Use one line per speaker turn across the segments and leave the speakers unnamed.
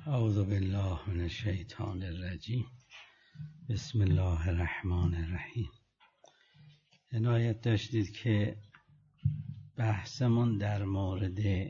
اعوذ بالله من الشیطان الرجیم. بسم الله الرحمن الرحیم. عنایت داشتید که بحثمون در مورد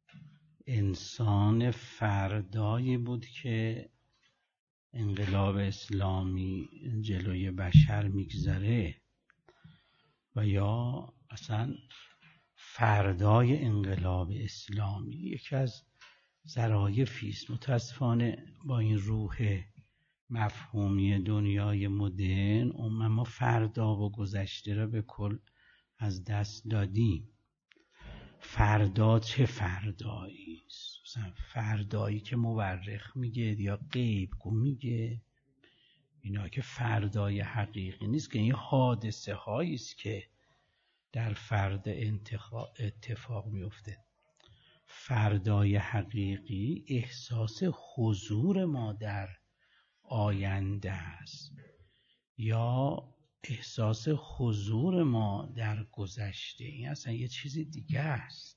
انسان فردایی بود که انقلاب اسلامی جلوی بشر میگذره و یا اصلا فردای انقلاب اسلامی یکی از ظرافی است. متاسفانه با این روح مفهومی دنیای مدرن ما فردا و گذشته را به کل از دست دادیم. فردا چه فردایی است؟ مثلا فردایی که مورخ میگه یا غیب گو میگه، اینا که فردای حقیقی نیست، که این حادثه هایی است که در فرد اتفاق میفته. فردای حقیقی احساس حضور ما در آینده است یا احساس حضور ما در گذشته. این اصلا یه چیزی دیگه است.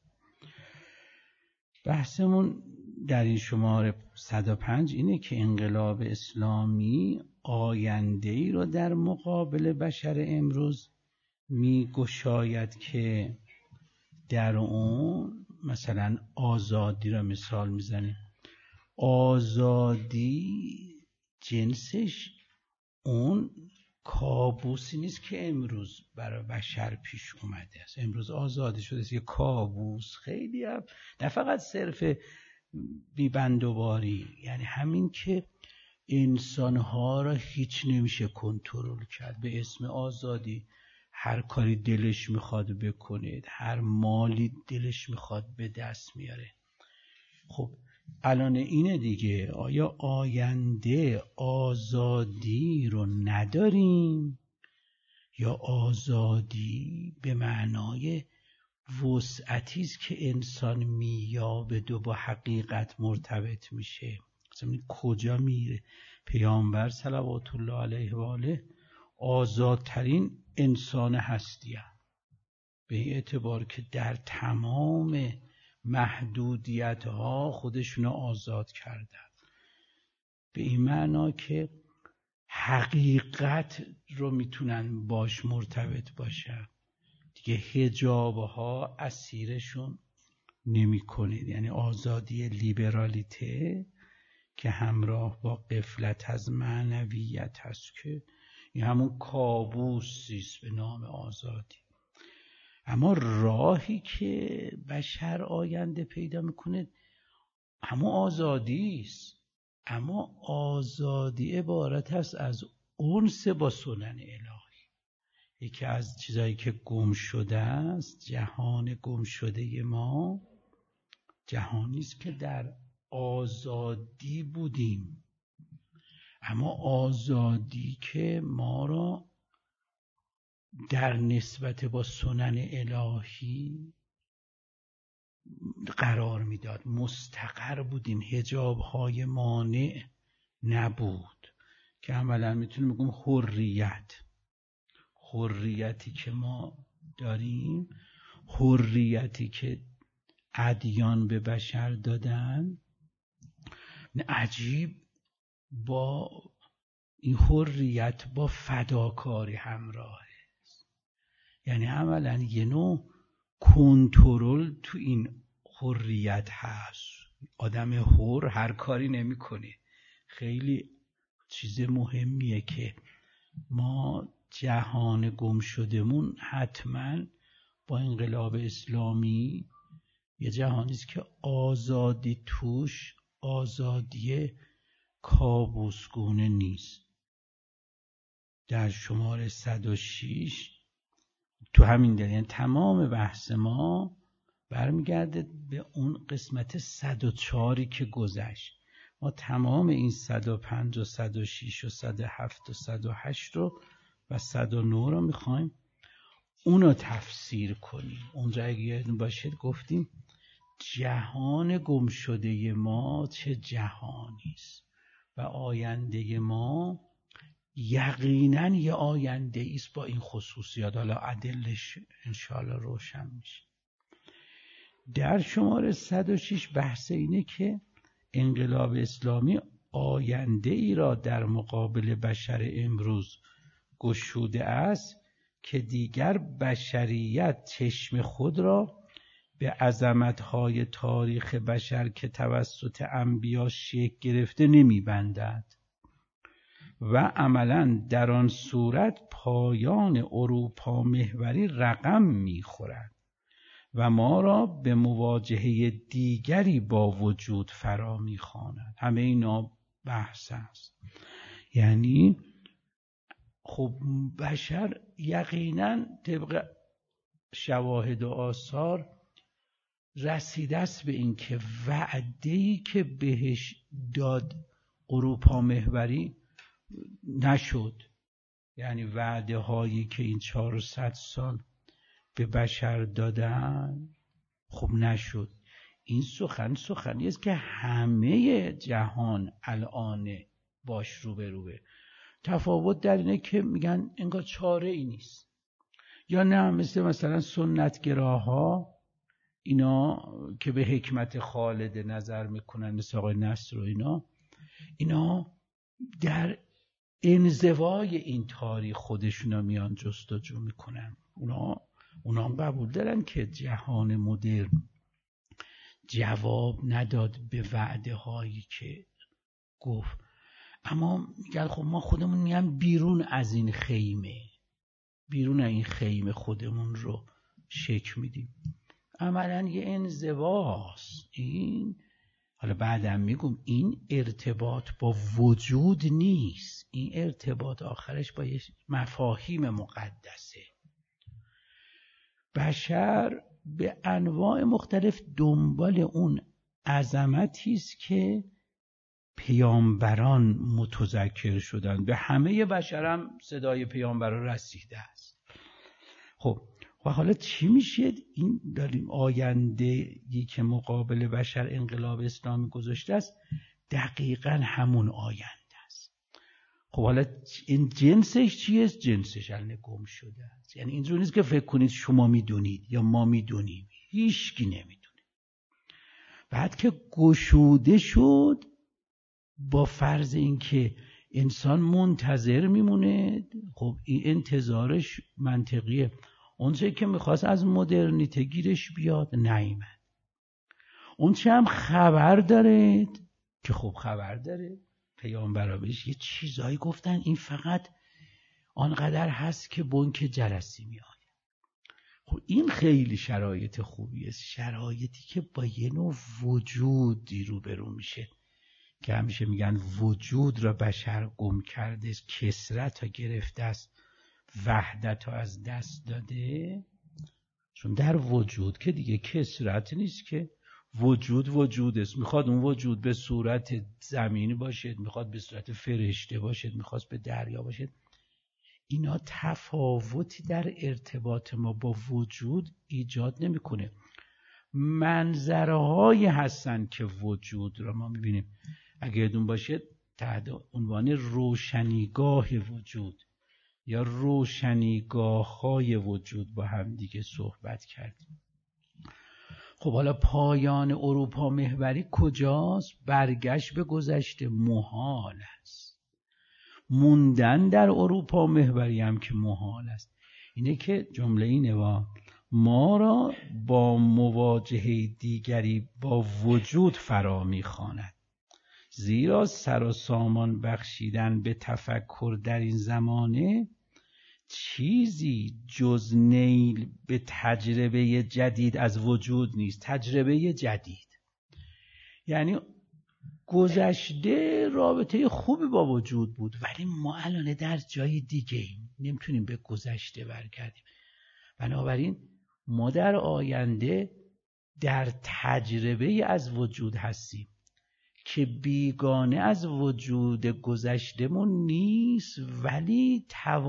بحثمون در این شماره 105 اینه که انقلاب اسلامی آینده‌ای رو در مقابل بشر امروز میگشاید که در اون مثلا آزادی را مثال میزنه. آزادی جنسش اون کابوسی نیست که امروز برای بشر پیش اومده است. امروز آزادی شده است یه کابوس، خیلی هم نه فقط صرف بیبندوباری، یعنی همین که انسانها را هیچ نمیشه کنترل کرد. به اسم آزادی هر کاری دلش میخواد بکنه، هر مالی دلش میخواد به دست میاره. خب الان اینه دیگه، آیا آینده آزادی رو نداریم یا آزادی به معنای وسعتی است که انسان مییابد و با حقیقت مرتبط میشه؟ مثلا کجا میره؟ پیامبر صلوات الله علیه و آله آزادترین انسان هستی هم. به این اعتبار که در تمام محدودیت ها خودشون آزاد کردن، به این معنا که حقیقت رو میتونن باش مرتبط باشن دیگه، حجاب ها اسیرشون نمی کنید. یعنی آزادی لیبرالیته که همراه با غفلت از معنویت هست، که این همون کابوسی است به نام آزادی. اما راهی که بشر آینده پیدا میکنه همون آزادی است، اما آزادی عبارت است از انس با سنن الهی. یکی از چیزایی که گم شده است، جهان گم شده ما جهانی است که در آزادی بودیم، اما آزادی که ما را در نسبت با سنن الهی قرار میداد. مستقر بودیم، حجاب‌های مانع نبود، که عملا میتونیم بگم حریتی که ما داریم، حریتی که ادیان به بشر دادن، عجیب با این حریت با فداکاری همراه است. یعنی عملا یه نوع کنترل تو این حریت هست. آدم حر هر کاری نمی‌کنه. خیلی چیز مهمیه که ما جهان گم شدهمون حتما با انقلاب اسلامی یه جهانی است که آزادی توش آزادی کابوسگونه نیست. در شماره 106 تو همین دلیل، یعنی تمام بحث ما برمیگرده به اون قسمت 104 که گذشت. ما تمام این 105 و 106 و 107 و 108 رو و 109 رو میخوایم اونو تفسیر کنیم. اونجا اگه یادتون باشید گفتیم جهان گم شده ما چه جهانی است و آینده ما یقینا یه آینده است با این خصوصیات. حالا ادلش انشاءالله روشن میشه. در شماره 106 بحث اینه که انقلاب اسلامی آینده ای را در مقابل بشر امروز گشوده است که دیگر بشریت چشم خود را به عظمت‌های تاریخ بشر که توسط انبیا شکل گرفته نمی‌بندد و عملاً در آن صورت پایان اروپا محوری رقم می‌خورد و ما را به مواجهه دیگری با وجود فرا می‌خواند. همه اینا بحث است. یعنی خب بشر یقیناً طبق شواهد و آثار رسیده است به این که وعده‌ای که بهش داد اروپا محوری نشد. یعنی وعده هایی که این 400 سال به بشر دادن خب نشد. این سخنی است که همه جهان الان باش روبروه. تفاوت در اینه که میگن انگار چاره ای نیست، یا نه مثلا سنتگراها اینا که به حکمت خالد نظر میکنن، مثل آقای نصر و اینا در انزوای این تاریخ خودشونا میان جستجو میکنن. اونا هم قبول دارن که جهان مدرن جواب نداد به وعده هایی که گفت، اما میگن خب ما خودمون میگن بیرون از این خیمه خودمون رو شکل میدیم. عملاً یه انزواست این. حالا بعدم میگم این ارتباط با وجود نیست، این ارتباط آخرش با یه مفاهیم مقدسه. بشر به انواع مختلف دنبال اون عظمتی است که پیامبران متذکر شدن. به همه بشر هم صدای پیامبران رسیده است. خب و حالا چی میشه؟ این داریم آینده‌ای که مقابل بشر انقلاب اسلامی گذاشته است دقیقاً همون آینده است. خب حالا این جنسش چیه؟ جنسش الان گم شده است. یعنی اینجوری نیست که فکر کنید شما میدونید یا ما میدونیم، هیچکی نمیدونه. بعد که گشوده شد با فرض اینکه انسان منتظر میمونه، خب این انتظارش منطقیه. اونچه که میخواست از مدرنیته گیرش بیاد نیامد. اونچه هم خبر داره که خب خبر داره، پیامبرا بهش یه چیزایی گفتن این فقط آنقدر هست که بنک جرسی میاد. خب این خیلی شرایط خوبیه، شرایطی که با یه نوع وجودی روبرو میشه که همیشه میگن وجود را بشر گم کرده، کثرت را گرفته است، وحدت را از دست داده. چون در وجود که دیگه کثرت نیست که، وجود است. میخواد اون وجود به صورت زمینی باشد، میخواد به صورت فرشته باشد، میخواد به دریا باشد. اینا تفاوتی در ارتباط ما با وجود ایجاد نمیکنه. منظرهایی هستن که وجود را ما میبینیم. اگه یادتون باشه تحت عنوان روشنیگاه وجود یا روشنیگاه‌های وجود با هم دیگه صحبت کردیم. خب حالا پایان اروپا محوری کجاست؟ برگشت به گذشته محال است. موندن در اروپا محوری هم که محال است. اینه که جمله اینه ما را با مواجهه دیگری با وجود فرا می‌خواند. زیرا سر و سامان بخشیدن به تفکر در این زمانه چیزی جز نیل به تجربه جدید از وجود نیست. تجربه جدید یعنی گذشته رابطه خوبی با وجود بود، ولی ما الان در جای دیگه ایم، نمیتونیم به گذشته برگردیم. بنابراین ما در آینده در تجربه از وجود هستیم که بیگانه از وجود گذشتمون نیست، ولی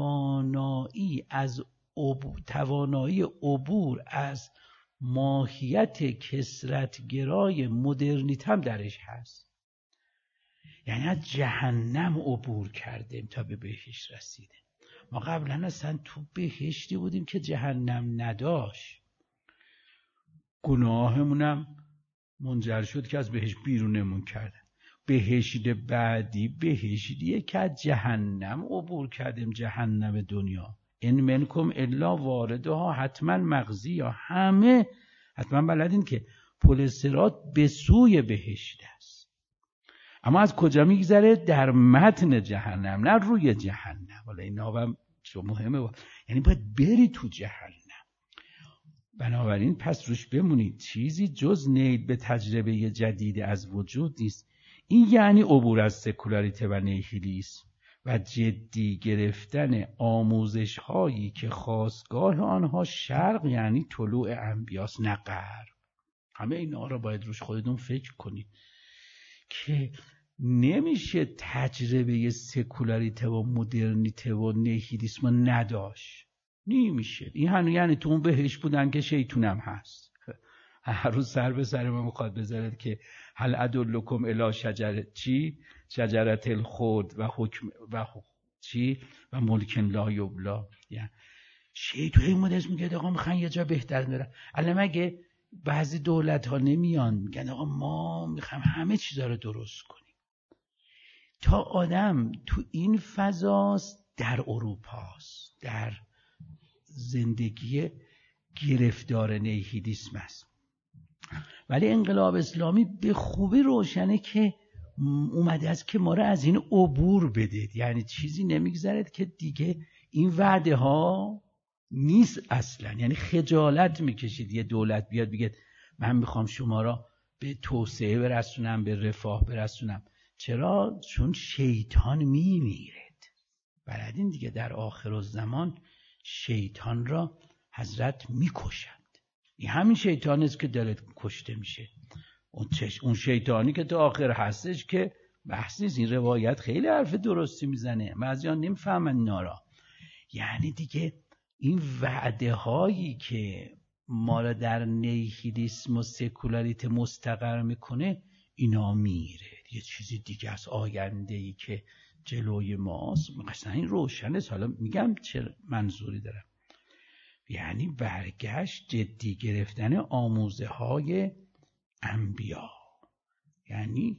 توانایی عبور از ماهیت کثرتگرای مدرنیته هم درش هست. یعنی از جهنم عبور کردیم تا به بهشت رسیدیم. ما قبلا اصلا تو بهشتی بودیم که جهنم نداشت. گناهمونم منجر شد که از بهشت بیرونمون کردن. بهشت بعدی بهشتیه که از جهنم عبور کردیم، جهنم دنیا. ان منکم الا واردها حتما مغزی، یا همه حتما بلدین که پل صراط به سوی بهشت است. اما از کجا میگذره؟ در متن جهنم، نه روی جهنم. حالا این هم مهمه، یعنی باید بری تو جهنم. بنابراین پس روش بمونید، چیزی جز نیل به تجربه جدید از وجود نیست. این یعنی عبور از سکولاریته و نیهیلیسم و جدی گرفتن آموزش هایی که خاستگاه آنها شرق، یعنی طلوع انبیاست نه غرب. همه اینا را باید روش خودتون فکر کنید که نمیشه تجربه سکولاریته و مدرنیته و نیهیلیسم رو نداشت. نمیشه. این یعنی تو اون بهش بودن که شیطونم هست. هر روز سر به سر ما میخواد بذارد که هل ادلکم الی شجرة الخلد و حکم و چی و ملک لا یبلا. یعنی شیطان این مدرس میگه آقا میخوان یه جا بهتر برن. الان مگه بعضی دولت ها نمیان میگن آقا ما میخوایم همه چیزا رو درست کنیم؟ تا آدم تو این فضاست، در اروپاست، در زندگی گرفتار نیهیلیسم است. ولی انقلاب اسلامی به خوبی روشنه که اومده است که ما را از این عبور بدید. یعنی چیزی نمیگذرد که دیگه این وعده ها نیست اصلا. یعنی خجالت میکشید یه دولت بیاد بگه من میخوام شما را به توسعه برسونم، به رفاه برسونم. چرا؟ چون شیطان میمیرد. بلدین دیگه در آخر الزمان شیطان را حضرت میکشند. این همین شیطان است که داره کشته میشه. اون شیطانی که تا آخر هستش که بحث نیست. این روایت خیلی حرف درستی میزنه، بعضیان نمیفهمن نارا. یعنی دیگه این وعده هایی که ما را در نیهیلیسم و سکولاریته مستقر میکنه اینا میره. یه چیزی دیگه از آینده‌ای که جلوی ماست مثلا این روشنه. حالا میگم چه منظوری دارم. یعنی برگشت جدی گرفتن آموزه های انبیا. یعنی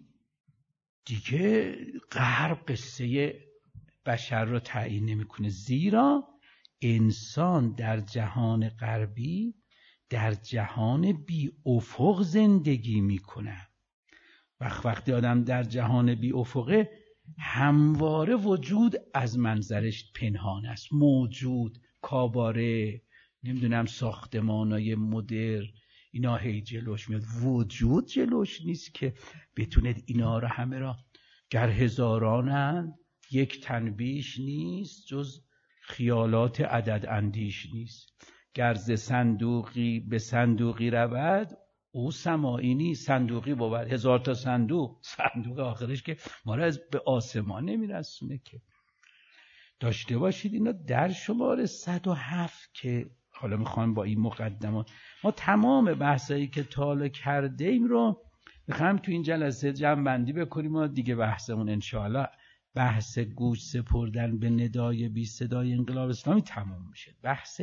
دیگه غرب قصه بشر رو تعیین نمیکنه، زیرا انسان در جهان غربی در جهان بی افق زندگی میکنه. وقتی آدم در جهان بی افقه همواره وجود از منظرش پنهان است. موجود، کاباره، نمیدونم ساختمانای مدرن، اینا هی جلوش میاد. وجود جلوش نیست که بتونه اینا رو همه را، گر هزارانند یک تنبیش نیست جز خیالات عدد اندیش نیست. گر ز صندوقی به صندوقی رود او سماعی نیست. صندوقی بود، هزار تا صندوق آخرش که ما را به آسمان نمیرسونه. که داشته باشید اینا در شماره 107 که حالا میخوایم با این مقدمات ما تمام بحثایی که تا حالا کرده ایم رو میخوایم تو این جلسه جمع بندی بکنیم و دیگه بحثمون انشاءالله بحث گوش سپردن به ندای بی صدای انقلاب اسلامی تمام میشه. بحث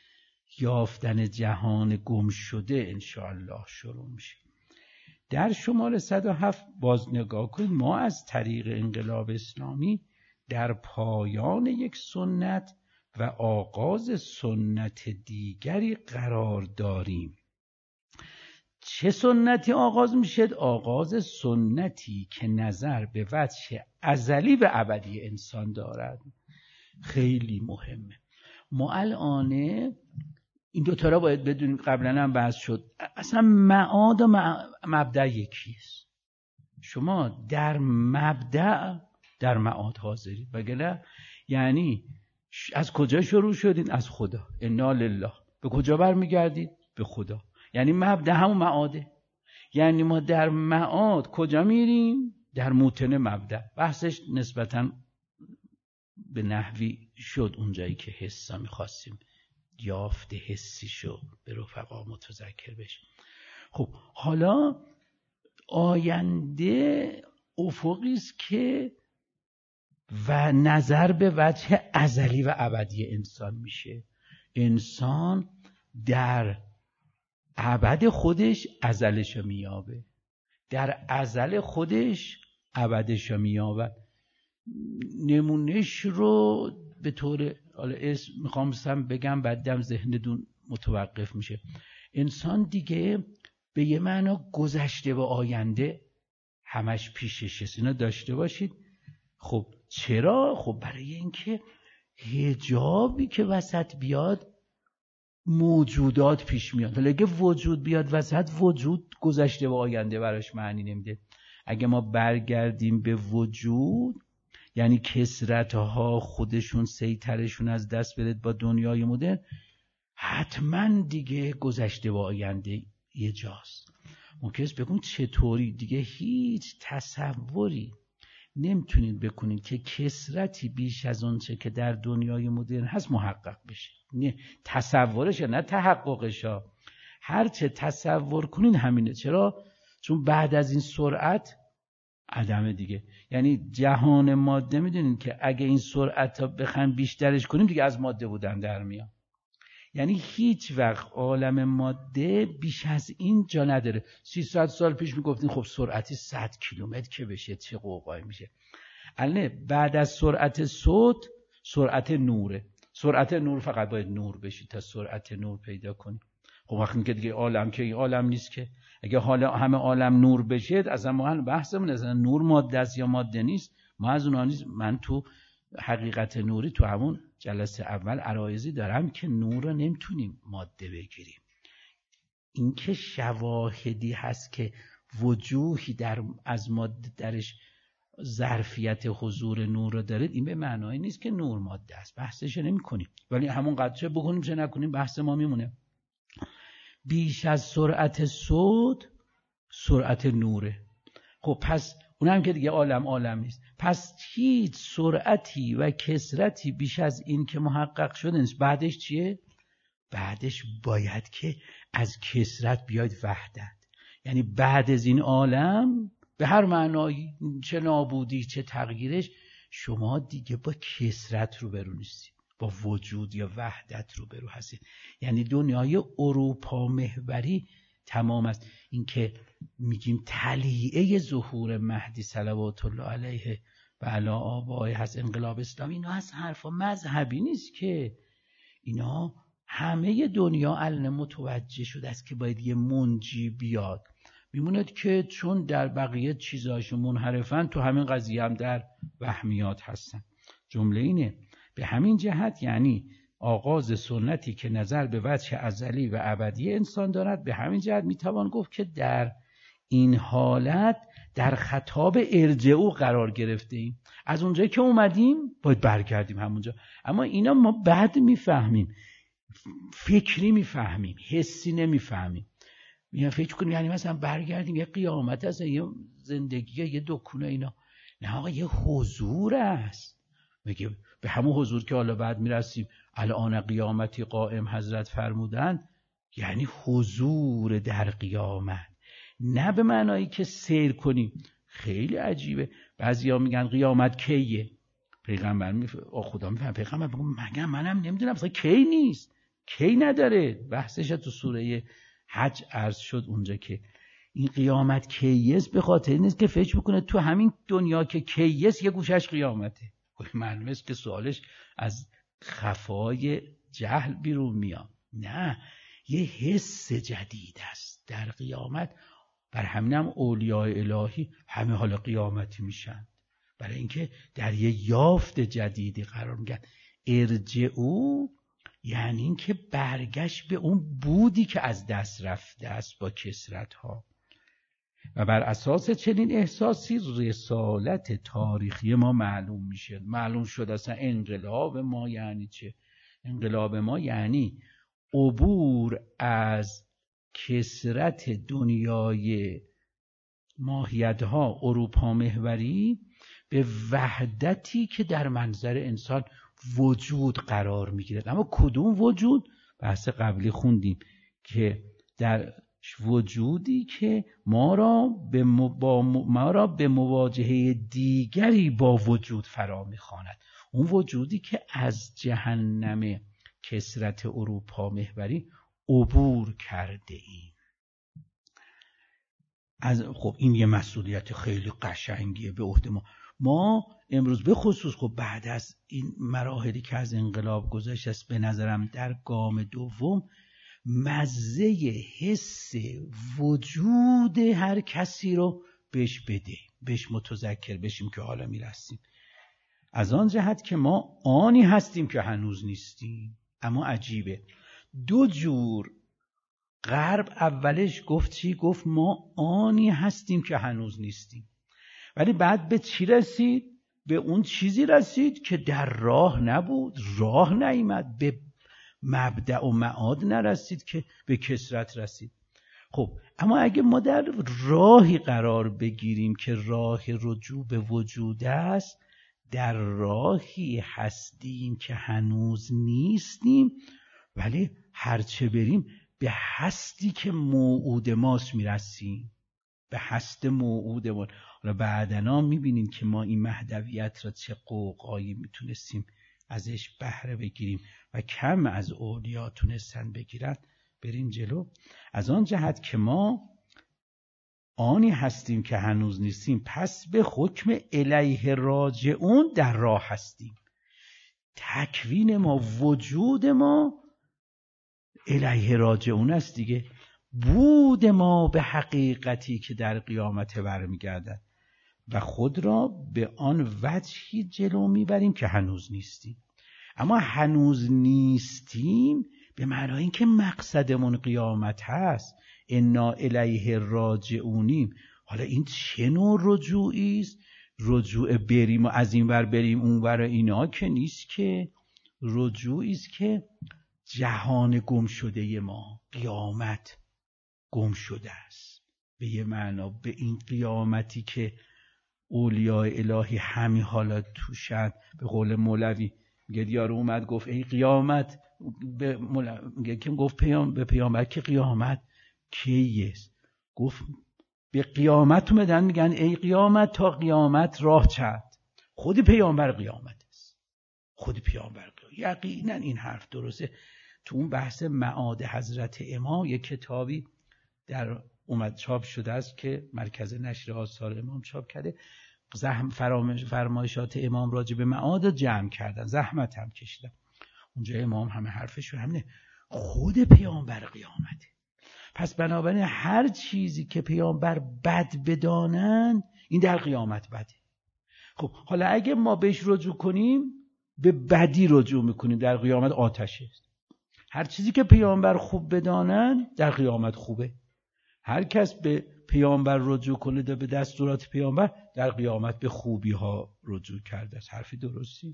یافتن جهان گم شده انشاءالله شروع میشه. در شماره 107 باز نگاه کنید. ما از طریق انقلاب اسلامی در پایان یک سنت و آغاز سنت دیگری قرار داریم. چه سنتی آغاز میشه؟ آغاز سنتی که نظر به وجه ازلی و ابدی انسان دارد. خیلی مهمه. ما الان این دوتا را باید بدونیم. قبلا هم بحث شد اصلا معاد و مبدأ یکیست. شما در مبدأ در معاد حاضرید، وگرنه یعنی از کجا شروع شدین؟ از خدا. انا لله. به کجا برمیگردید؟ به خدا. یعنی مبدأ همون معاده. یعنی ما در معاد کجا میریم؟ در موطن مبدأ. بحثش نسبتاً به نحوی شد اونجایی که حسا میخواستیم یافت حسی شو به رفقا متذکر بشیم. خب حالا آینده افقی است که و نظر به وجه ازلی و ابدی انسان میشه. انسان در ابد خودش ازلشو میابه، در ازل خودش ابدشو میابد. نمونهش رو به طور اسم میخوام بگم، بعدم ذهنتون متوقف میشه. انسان دیگه به یه معنا گذشته و آینده همش پیشش، اینا داشته باشید. خب چرا؟ خب برای اینکه حجابی که وسط بیاد موجودات پیش میاد. حالا اگه وجود بیاد وسط، وجود گذشته و آینده براش معنی نمیده. اگه ما برگردیم به وجود، یعنی کثرت‌ها خودشون سیطرشون از دست بره با دنیای مدرن، حتما دیگه گذشته و آینده یه جاست. ممکنه بگون چطوری؟ دیگه هیچ تصوری نمیتونید بکنید که کثرتی بیش از اون چه که در دنیای مدرن هست محقق بشه. نه تصورش، نه تحققش. هر چه تصور کنین همینه. چرا؟ چون بعد از این سرعت عدم دیگه. یعنی جهان ماده میدونین که اگه این سرعت ها بخوایم بیشترش کنیم دیگه از ماده بودن در میاد. یعنی هیچ وقت عالم ماده بیش از این جا نداره. 300 سال پیش میگفتین خب سرعتی 100 کیلومتر که بشه چه قوقایی میشه. الان بعد از سرعت صوت سرعت نوره. سرعت نور فقط باید نور بشی تا سرعت نور پیدا کنی. خب وقتی که دیگه عالم که این عالم نیست که. اگه حالا همه عالم نور بشه، اصلا ما بحثمون اصلا نور ماده است یا ماده نیست. ما از اونها نیست. من تو حقیقت نوری تو همون جلسه اول عرایضی دارم که نور رو نمیتونیم ماده بگیریم. این که شواهدی هست که وجوهی از ماده درش ظرفیت حضور نور رو داره، این به معنای نیست که نور ماده است. بحثش نمی کنیم، ولی همون قدر بکنیم چه نکنیم بحث ما میمونه. بیش از سرعت صوت سرعت نوره. خب پس اونم که دیگه عالم نیست. پس هیچ سرعتی و کثرتی بیش از این که محقق شده نیست. بعدش چیه؟ بعدش باید که از کثرت بیاید وحدت. یعنی بعد از این عالم به هر معنایی، چه نابودی چه تغییرش، شما دیگه با کثرت روبرو نیستید، با وجود یا وحدت روبرو هستید. یعنی دنیای اروپا محوری تمام است. این که میگیم طلیعه ظهور مهدی صلوات الله علیه و علی آبائه هست انقلاب اسلامی، اینا از حرفا مذهبی نیست که. اینا همه دنیا الان متوجه شده است که باید یه منجی بیاد. میموند که چون در بقیه چیزاشون منحرفن، تو همین قضیه هم در وهمیات هستن. جمله اینه. به همین جهت یعنی آغاز سنتی که نظر به وجه ازلی و ابدی انسان دارد، به همین جهت میتوان گفت که در این حالت در خطاب ارجعو قرار گرفته ایم. از اونجایی که اومدیم باید برگردیم همونجا. اما اینا ما بعد میفهمیم، فکری میفهمیم، حسی نمیفهمیم. میگم فکر کنیم یعنی مثلا برگردیم یه قیامت هست، یه زندگی، یه دکونه اینا. نه آقا، یه حضور است. میگه به همون حضور که حالا بعد میرسیم الان قیامتی قائم حضرت فرمودن، یعنی حضور در قیامت، نه به معنایی که سیر کنیم. خیلی عجیبه. بعضیا میگن قیامت کیه؟ پیغمبر خدا میفهم پیغمبر بگم منم نمیدونم مثلا کی نیست، کی نداره. بحثش تو سوره حج عرض شد اونجا که این قیامت کیست، به خاطر نیست که فکر بکنه تو همین دنیا که کیست یه گوشش قیامته. معلومه است که سوالش از خفای جهل بیرون میاد. نه، یه حس جدید است در قیامت. بر همینم اولیاء الهی همه حال قیامتی میشن، برای اینکه در یه یافت جدیدی قرار میگن. ارجعو یعنی اینکه برگشت به اون بودی که از دست رفته است با کثرت ها. و بر اساس چنین احساسی رسالت تاریخی ما معلوم میشه. معلوم شد اصلا انقلاب ما یعنی چه. انقلاب ما یعنی عبور از کثرت دنیای ماهیت‌ها اروپا محوری به وحدتی که در منظر انسان وجود قرار میگیرد. اما کدوم وجود؟ بحث قبلی خوندیم که در وجودی که ما را به مواجهه دیگری با وجود فرا میخواند. اون وجودی که از جهنم کثرت اروپا محوری عبور کرده ایم. خب این یه مسئولیت خیلی قشنگیه به عهده ما امروز به خصوص خب بعد از این مراحلی که از انقلاب گذشت است، به نظرم در گام دوم مزه حس وجود هر کسی رو بهش بده، بهش متذکر بشیم که حالا میرسیم. از آن جهت که ما آنی هستیم که هنوز نیستیم. اما عجیبه، دو جور غرب اولش گفت چی؟ گفت ما آنی هستیم که هنوز نیستیم، ولی بعد به چی رسید؟ به اون چیزی رسید که در راه نبود، راه نیامد، به مبدأ و معاد نرسید که به کثرت رسید. خب اما اگه ما در راهی قرار بگیریم که راه رجوع به وجود است، در راهی هستیم که هنوز نیستیم، ولی هرچه بریم به هستی که موعود ماست میرسیم، به هست موعود ما. حالا بعدنا میبینیم که ما این مهدویت را چه قوقایی میتونستیم ازش بهره بگیریم و کم از اولیا تونستن بگیرن. بریم جلو. از آن جهت که ما آنی هستیم که هنوز نیستیم، پس به حکم الیه راجعون در راه هستیم. تکوین ما، وجود ما الیه راجعون است دیگه. بود ما به حقیقتی که در قیامت برمیگردد و خود را به آن وجهی جلو میبریم که هنوز نیستیم. اما هنوز نیستیم به معنای این که مقصدمون قیامت هست، انا الیه راجعونیم. حالا این چه نوع رجوعی است؟ رجوع بریم و از این ور بریم اون ور اینا که نیست، که رجوعی است که جهان گم شده ما، قیامت گم شده است. به یه معنا به این قیامتی که اولیاء الهی همین حالا توشن. به قول مولوی میگه یارو اومد گفت ای قیامت، میگه که گفت به پیامبر که قیامت کیه؟ گفت به قیامت اومدن میگن ای قیامت تا قیامت راه چند؟ خود پیامبر قیامت است، خود پیامبر قیامت. یقینا این حرف درسته. تو اون بحث معاد حضرت امام یک کتابی در اومد چاپ شده است که مرکز نشر آثار امام چاپ کرده. فرمایشات امام راجع به معاد جمع کردن، زحمت هم کشیدن. اونجا امام همه حرفش همینه، خود پیامبر قیامته. پس بنابراین هر چیزی که پیامبر بد بدانند این در قیامت بده. خب حالا اگه ما بهش رجوع کنیم به بدی رجوع میکنیم، در قیامت آتشه است. هر چیزی که پیامبر خوب بدانند در قیامت خوبه. هر کس به پیامبر رجوع کنه به دستورات پیامبر در قیامت به خوبی ها رجوع کرده است. حرفی درستی.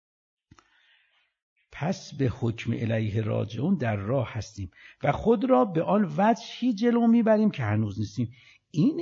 پس به حکم الیه راجعون در راه هستیم و خود را به آن وجهی جلو میبریم که هنوز نیستیم. این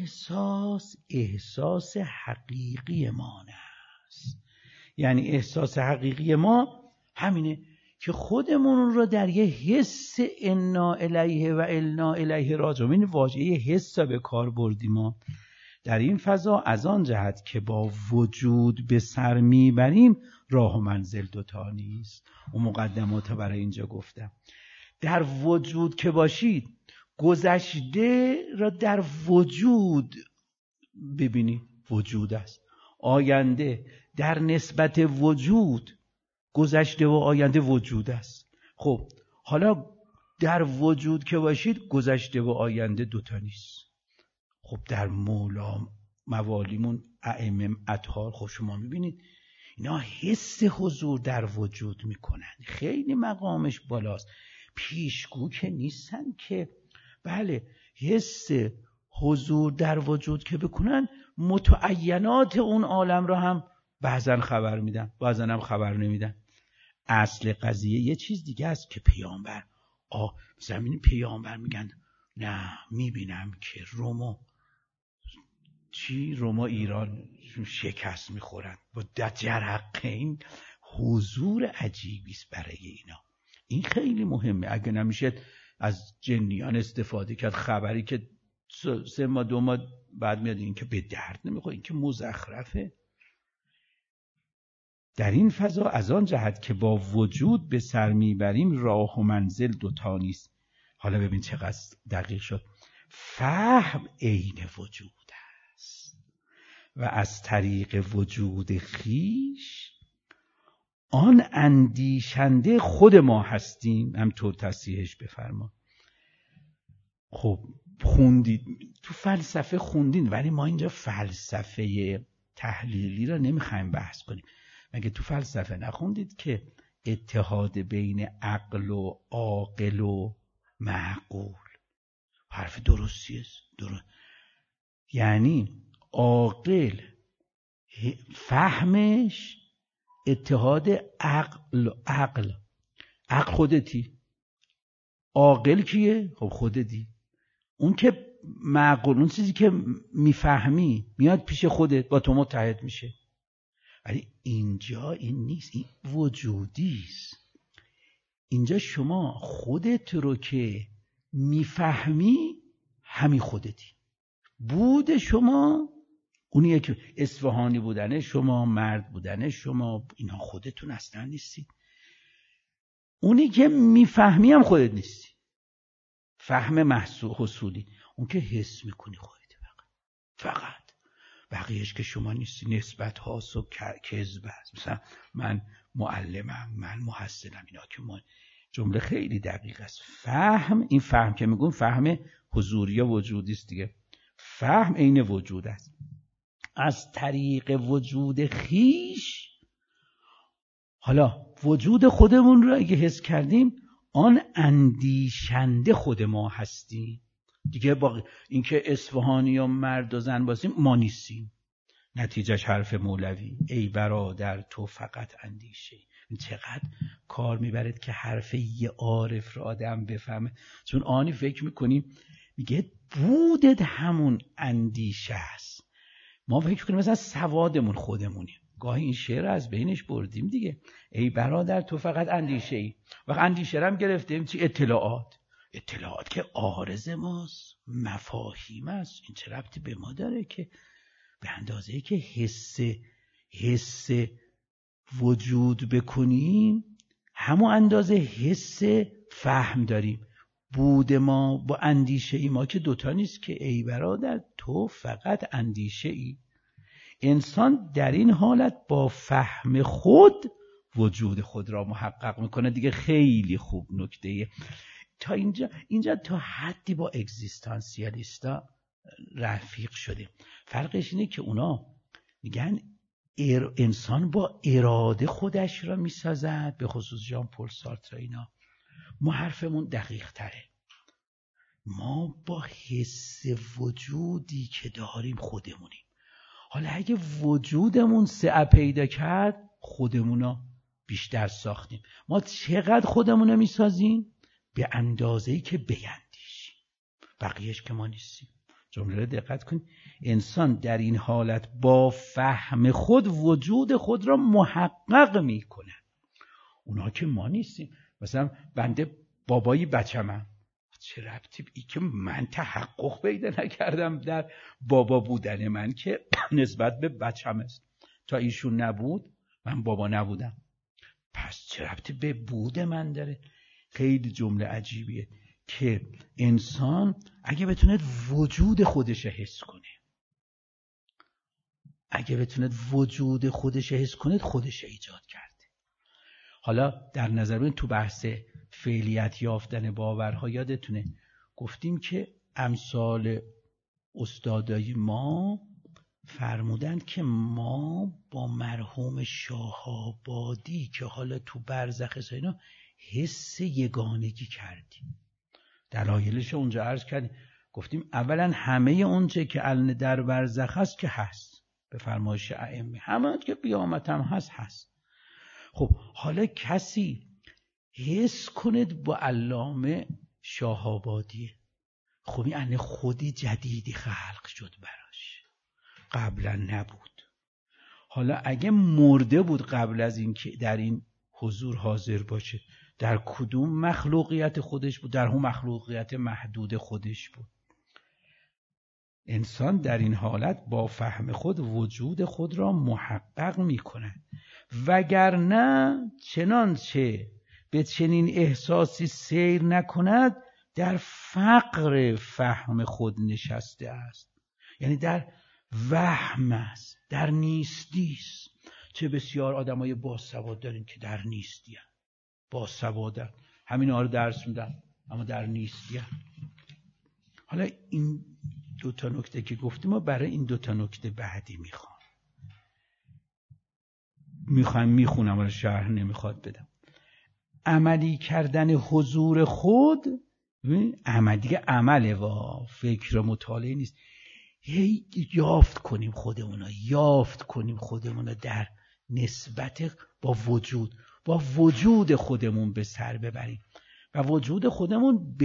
احساس حقیقی ما است. یعنی احساس حقیقی ما همینه که خودمون رو در یه حس انا الیه و انا الیه راجعون، این واژه حس به کار بردیم ما در این فضا. از آن جهت که با وجود به سر میبریم راه و منزل دوتا نیست. و مقدمات برای اینجا گفتم. در وجود که باشید گذشته را در وجود ببینید، وجود است. آینده در نسبت وجود، گذشته و آینده وجود است. خب حالا در وجود که باشید گذشته و آینده دوتا نیست. خب در مولا موالیمون ائمه اطهار، خب شما میبینید اینا حس حضور در وجود میکنن، خیلی مقامش بالاست. پیشگو که نیستن که بله حس حضور در وجود که بکنن متعینات اون عالم را هم بعضن خبر میدن، بعضن هم خبر نمیدن. اصل قضیه یه چیز دیگه است که پیامبر زمین پیامبر میگن نه میبینم که روما ایران شکست میخورن با جرقین. حضور عجیبی است برای اینا. این خیلی مهمه. اگه نمیشه از جنیان استفاده کرد، خبری که 3 ماه 2 ماه بعد میاد این که به درد نمیخوره، این که مزخرفه. در این فضا از آن جهت که با وجود به سر میبریم راه و منزل دوتا نیست. حالا ببین چقدر دقیق شد. فهم عین وجود است و از طریق وجود خیش آن اندیشنده خود ما هستیم. همطور تصحیحش بفرما. خب خوندید تو فلسفه خوندین، ولی ما اینجا فلسفه تحلیلی را نمیخوایم بحث کنیم. مگه تو فلسفه نخوندید که اتحاد بین عقل و عاقل و معقول؟ حرف درستیه. یعنی عاقل فهمش اتحاد عقل خودتی، عاقل کیه؟ خب خودتی. اون که معقول، اون چیزی که میفهمی میاد پیش خودت، با تو متحد میشه. ولی اینجا این نیست، این وجودیست. اینجا شما خودت رو که میفهمی همین خودتی. بود شما اونیه که اصفهانی بودن شما، مرد بودن شما، اینا خودتون اصلا نیستی. اونی که میفهمی هم خودت نیستی. فهم حصولی، اون که حس میکنی خودت فقط بقیهش که شما نیستی. نسبت هاست و کذب هست. مثلا من معلمم، من محسنم، اینا که ما جمله خیلی دقیق است. فهم، این فهم که میگون فهم حضوری یا وجودی است دیگه. فهم عین وجود است. از طریق وجود خیش، حالا وجود خودمون رو اگه حس کردیم، آن اندیشنده خود ما هستیم دیگه. با اینکه اصفهانی یا مرد و زن باشیم ما نیستیم. نتیجهش حرف مولوی ای برادر تو فقط اندیشه. چقدر کار میبرد که حرف یه عارف رو آدم بفهمه. چون آنی فکر میکنیم میگه بودت همون اندیشه است. ما فکر کنیم مثلا سوادمون خودمونیم. گاهی این شعر از بینش بردیم دیگه. ای برادر تو فقط اندیشه ای. وقت اندیشه هم گرفتیم چی؟ اطلاعات که عارض ماست، مفاهیم است. این چه ربطی به ما داره که به اندازه‌ای که حس وجود بکنیم، همون اندازه حس فهم داریم. بود ما با اندیشه ای ما که دوتا نیست که. ای برادر تو فقط اندیشه ای. انسان در این حالت با فهم خود وجود خود را محقق میکنه دیگه. خیلی خوب نکته. تا اینجا تا حدی با اگزیستانسیالیستا رفیق شدیم. فرقش اینه که اونا میگن انسان با اراده خودش را میسازد، به خصوص ژان پل سارتر اینا. ما حرفمون دقیق تره. ما با حس وجودی که داریم خودمونیم. حالا اگه وجودمون سعه پیدا کرد، خودمونا بیشتر ساختیم. ما چقدر خودمونو میسازیم؟ به اندازه‌ای که بیندیشیم. بقیهش که ما نیستیم. جمله رو دقت کن. انسان در این حالت با فهم خود وجود خود را محقق میکنه. اونا که ما نیستیم. مثلا بنده بابایی بچمم، چه ربطی ای که من تحقق پیدا نکردم در بابا بودن من که نسبت به بچم است. تا ایشون نبود من بابا نبودم. پس چه ربطی به بود من داره؟ خیلی جمله عجیبیه که انسان اگه بتونه وجود خودش حس کنه، خودش ایجاد کرده. حالا در نظر بگیرید تو بحث فعلیت یافتن باورها یادتونه گفتیم که امثال استادای ما فرمودند که ما با مرحوم شاه‌آبادی که حالا تو برزخ اینا حس یگانگی کردیم. دلایلش اونجا عرض کردیم. گفتیم اولا همه اونچه که الان در برزخ هست که هست، به فرمایش ائمه. همه که قیامت هم هست. خب حالا کسی حس کند با علامه شاه‌آبادی، خب این خودی جدیدی خلق شد براش، قبلا نبود. حالا اگه مرده بود قبل از این که در این حضور حاضر باشه، در کدوم مخلوقیت خودش بود؟ در اون مخلوقیت محدود خودش بود. انسان در این حالت با فهم خود وجود خود را محقق می کند. وگرنه چنانچه به چنین احساسی سیر نکند در فقر فهم خود نشسته است، یعنی در وهم است، در نیستی است. چه بسیار آدمای باسواد داریم که در نیستی هستند، باسوادن، همین ها رو درس میدن اما در نیستی هستند. حالا این دو تا نکته که گفتیم ما برای این دو تا نکته بعدی میخونم ولی شرح نمیخواد بدم. عملی کردن حضور خود، عمل دیگه عمله و فکر مطالعه نیست. یافت کنیم خودمونو در نسبت با وجود خودمون به سر ببریم و وجود خودمون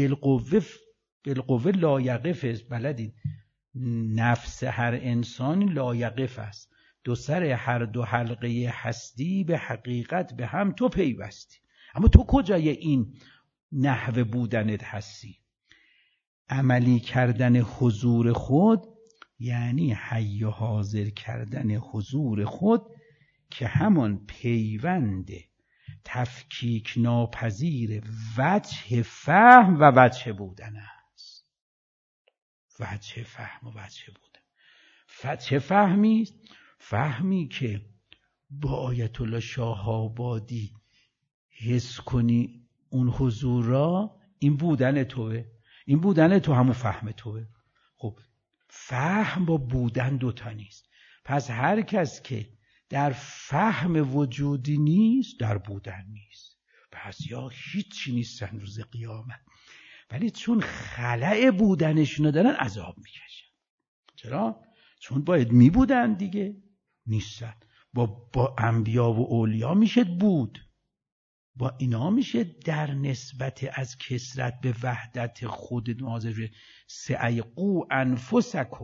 بالقوه لایقف است. بلدید نفس هر انسان لایقف است، دو سر هر دو حلقه هستی به حقیقت به هم تو پیوستی. اما تو کجای این نحو بودنت هستی؟ عملی کردن حضور خود یعنی حی و حاضر کردن حضور خود که همان پیوند تفکیک ناپذیر وجه فهم و وجه بودن است. وجه فهم و وجه بودن. چه فهمی است؟ فهمی که با آیت الله شاه آبادی حس کنی اون حضور را، این بودن توه، این بودن تو همون فهم توه. خب فهم با بودن دوتا نیست. پس هر کس که در فهم وجودی نیست در بودن نیست. پس یا هیچی نیستن روز قیامت، ولی چون خلأ بودنشونو دارن عذاب میکشن. چرا؟ چون باید میبودن دیگه، نیستن. با انبیا و اولیا میشه بود، با اینا میشه در نسبت از کثرت به وحدت خود ناظر سعیقو انفسکم،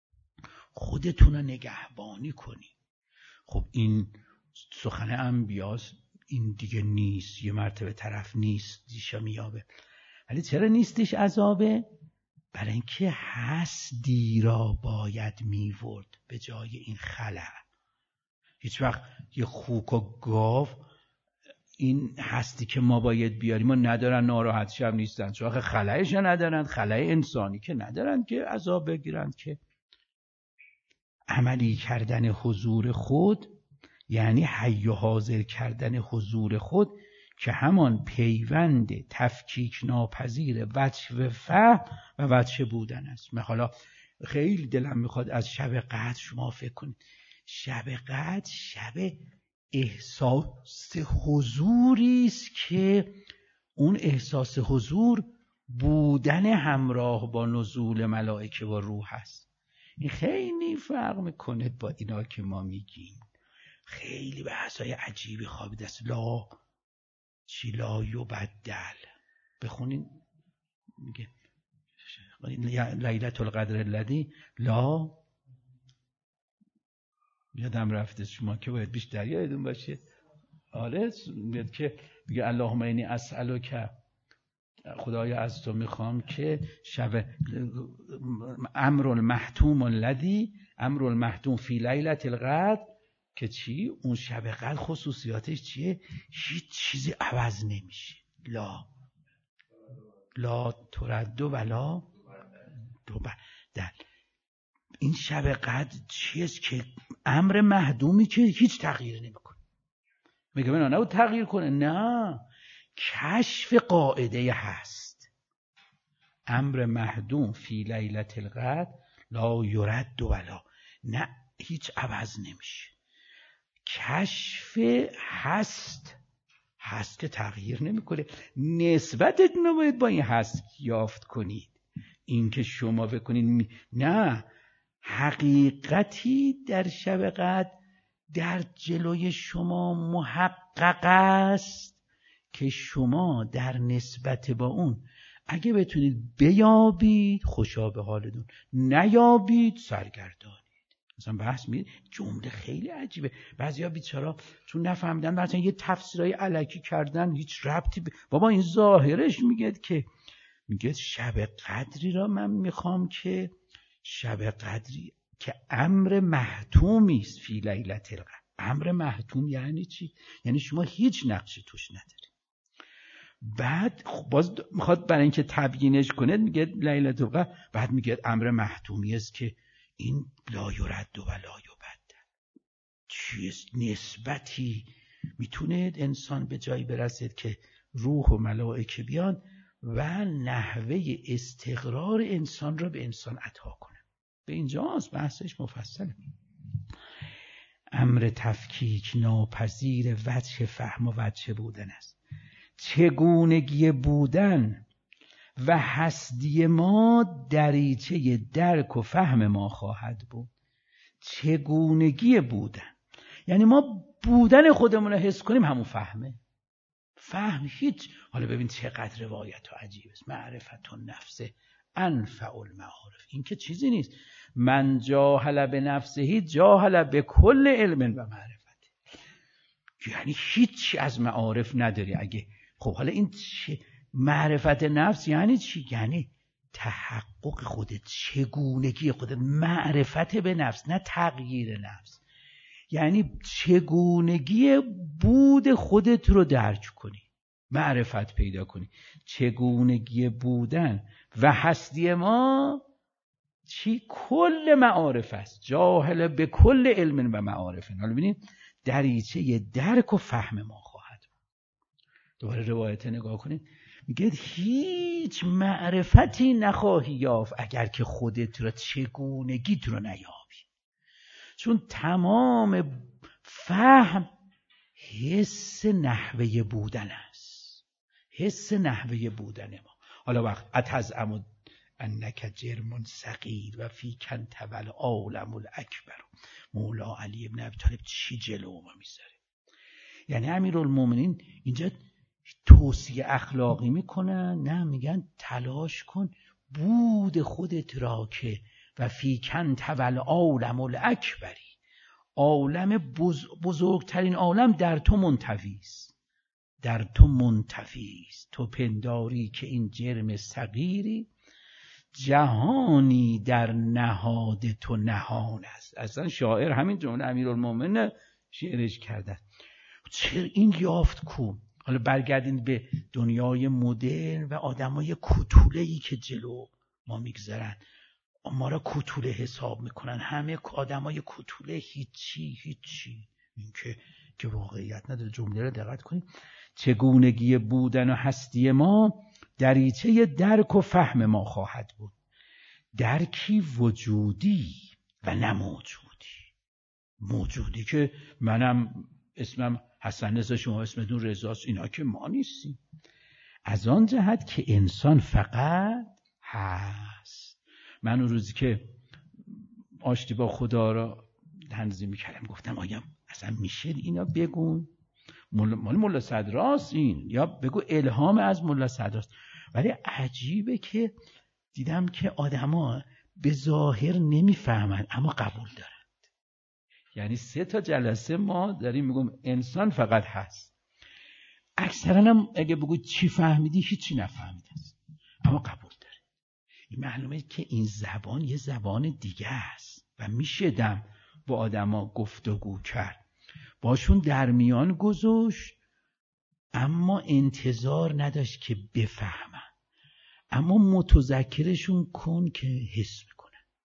خودتون رو نگهبانی کنی. خب این سخن انبیاست، این دیگه نیست، یه مرتبه طرف نیستیش میابه. ولی چرا نیستیش عذابه؟ برای اینکه هستی را باید میورد به جای این خلأ. هیچ وقت یه خوک و گاو این هستی که ما باید بیاریم و ندارن، ناراحت شب نیستن، چون خلأش ندارن، خلأ انسانی که ندارن که عذاب بگیرن. که عملی کردن حضور خود یعنی حی و حاضر کردن حضور خود که همان پیوند تفکیک ناپذیر وجه فهم و وجه بودن است. حالا خیلی دلم میخواد از شب قدر شما فکر کنید. شب قدر شب احساس حضوری است که اون احساس حضور بودن همراه با نزول ملائکه و روح است. این خیلی فرق میکنه با اینا که ما میگیم. خیلی بحثای عجیبی خوابیده است. لا یبدل بخونین، میگه لیلة القدر الذی لا، یادم رفته شما که باید بیشتر یادتون باشه. آره میگه که میگه اللهم انی اسألک، خدایا از تو میخوام که شب امر المحتوم الذی، امر المحتوم فی لیلة القدر، که چی؟ اون شب قدر خصوصیاتش چیه؟ هیچ چیزی عوض نمیشه. لا ترد ولا تبدل. این شب قدر چیست که امر محدومی که هیچ تغییر نمیکنه. میگه من نه تغییر کنه، نه، کشف قاعده هست. امر محدوم فی لیلة القدر لا یرد ولا، نه هیچ عوض نمیشه. کشف هست که تغییر نمیکنه. نسبتت نباید با این هست یافت کنید. این که شما بکنید نه، حقیقتی در شب قدر در جلوی شما محقق است که شما در نسبت با اون اگه بتونید بیابید خوشا به حالتون، نیابید سرگردانید. مثلا بحث میره جمله خیلی عجیبه. بعضیا بیچارا چون نفهمیدن مثلا یه تفسیرای الکی کردن، هیچ ربطی بابا این ظاهرش میگه شب قدری را من میخوام که شب قدری که امر محتومی است فی لیلة القدر. امر محتوم یعنی چی؟ یعنی شما هیچ نقشی توش نداری. بعد باز میخواد برای اینکه تبیینش کنه میگه لیلة القدر، بعد میگه امر محتومی است که این لا یرد و لا یبدل. چیست نسبتی میتونه انسان به جایی برسد که روح و ملائکه بیان و نحوه استقرار انسان را به انسان عطا کنه. به اینجاست بحثش مفصله. امر تفکیک ناپذیر وجه فهم و وجه بودن است. چگونگی بودن و هستی ما دریچه درک و فهم ما خواهد بود. چگونگی بودن یعنی ما بودن خودمون رو حس کنیم، همون فهمه. فهم هیچ. حالا ببین چقدر روایت و عجیب است. معرفت النفس انفع المعارف. این که چیزی نیست. من جاهل به نفسه جاهل به کل علم و معرفت. یعنی هیچ از معارف نداری اگه. خب حالا این معرفت نفس یعنی چی؟ یعنی تحقق خودت، چگونگی خودت، معرفت به نفس، نه تغییر نفس. یعنی چگونگی بود خودت رو درک کنی، معرفت پیدا کنی. چگونگی بودن و هستی ما چی؟ کل معارف است. جاهل به کل علم و معارف. حالا ببینید دریچه درک و فهم ما خواهد. دوباره روایت نگاه کنید، میگه هیچ معرفتی نخواهی یافت اگر که خودت را، چگونگیت رو نیابی. چون تمام فهم حس نحوه بودن است، حس نحوه بودن ما. حالا وقت اتزعم انک جرم صغیر و فی کنت والعالم الاکبر. مولا علی ابن ابی طالب چی جلو ما میذاره؟ یعنی امیرالمومنین اینجا توصیه اخلاقی میکنن؟ نه، میگن تلاش کن بود خودت را که و فی کنت والعالم الاکبری، عالم بزرگترین عالم در تو منطوی است، در تو منطوی است. تو پنداری که این جرم صغیری، جهانی در نهاد تو نهان است. اصلا شاعر همین جمله امیرالمومنین شعرش کرده. چرا این یافت کو؟ حالا برگردین به دنیای مدرن و آدمای کوتوله‌ای که جلو ما میگذرن، ما را کوتوله حساب میکنن. همه آدمای کوتوله، هیچی. این که واقعیت نداره. جمله رو دقت کنید. چگونگی بودن و هستی ما دریچه درک و فهم ما خواهد بود. درکی وجودی و نه موجودی. موجودی که منم اسمم حسن رضا، شما اسمتون رضاست، اینا که ما نیستیم. از آن جهت که انسان فقط هست. من اون روزی که آشتی با خدا را تنظیم می‌کردم گفتم آیا اصلا میشه اینا بگون؟ مال ملا صدراست این، یا بگو الهام از ملا صدراست. ولی عجیبه که دیدم که آدما به ظاهر نمیفهمن اما قبول دارن. یعنی 3 جلسه ما داریم میگم انسان فقط هست. اکثرا هم اگه بگو چی فهمیدی، هیچی نفهمیده است، اما قبول داره. این معلومه که این زبان یه زبان دیگه است و میشه دم با آدما گفتگو کرد، باشون در میان گذاشت، اما انتظار نداشت که بفهمن، اما متذکرشون کن که حس میکنن.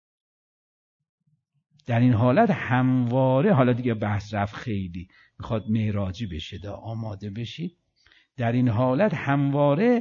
در این حالت همواره، حالا دیگه بحث رفت خیلی میخواد معراجی بشه، آماده بشید. در این حالت همواره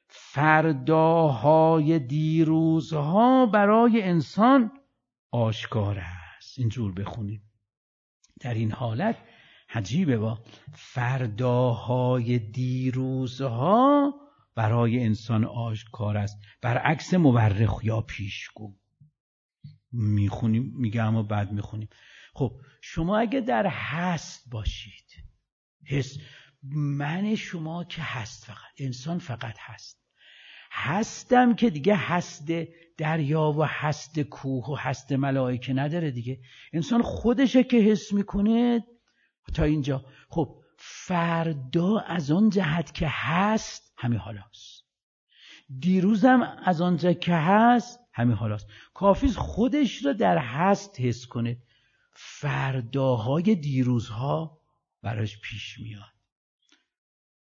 فرداهای دیروزها برای انسان آشکار است. اینجور بخونیم. در این حالت عجیبه، با فرداهای دیروزها برای انسان آشکار است، برعکس مورخ یا پیشگو. میخونیم میگه اما بعد میخونیم. خب شما اگه در هست باشید، حس من شما که هست، فقط انسان فقط هستم که دیگه هست دریا و هست کوه و هست ملائکه نداره دیگه. انسان خودشه که حس میکنه تا اینجا. خب فردا از آن جهت که هست همین حالاست، دیروزم از آنجا که هست همین حالاست. کافیست خودش را در هست حس کنه، فرداهای دیروزها براش پیش میاد.